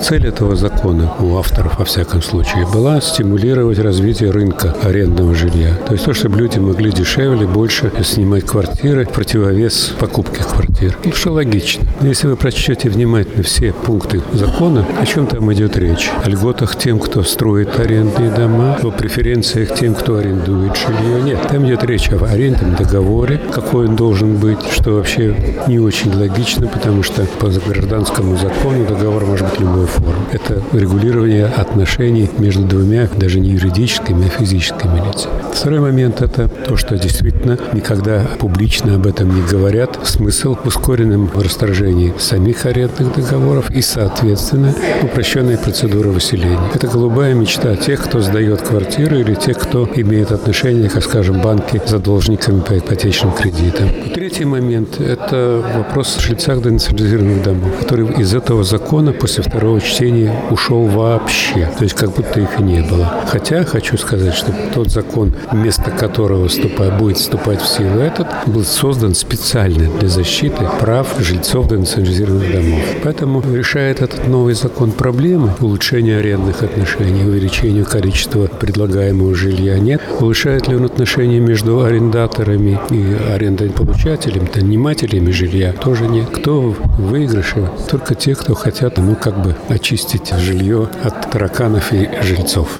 Цель этого закона, у авторов во всяком случае, была стимулировать развитие рынка арендного жилья. То есть то, чтобы люди могли дешевле, больше снимать квартиры в противовес покупке квартир. Ну, что логично. Если вы прочтете внимательно все пункты закона, о чем там идет речь? О льготах тем, кто строит арендные дома, о преференциях тем, кто арендует жилье. Нет, там идет речь об арендном договоре, какой он должен быть, что вообще не очень логично, потому что по гражданскому закону договор может быть любой формы. Это регулирование отношений между двумя, даже не юридическими, а физическими лицами. Второй момент – это то, что действительно никогда публично об этом не говорят. Смысл в ускоренном расторжении самих арендных договоров и, соответственно, упрощенная процедура выселения. Это голубая мечта тех, кто сдает квартиры или тех, кто имеет отношение, как, скажем, банки с задолжниками по ипотечным кредитам. Третий момент – это вопрос о жильцах денационализированных домов, который из этого закона после второго чтения ушел вообще. То есть как будто их и не было. Хотя хочу сказать, что тот закон, вместо которого будет вступать в силу этот, был создан специально для защиты прав жильцов денационализированных домов. Поэтому решает этот новый закон проблемы улучшения арендных отношений, увеличения количества предлагаемого жилья нет. Улучшает ли он отношения между арендаторами и арендополучателями, нанимателями жилья? Тоже нет. Кто в выигрыше? Только те, кто хотят, очистить жилье от тараканов и жильцов.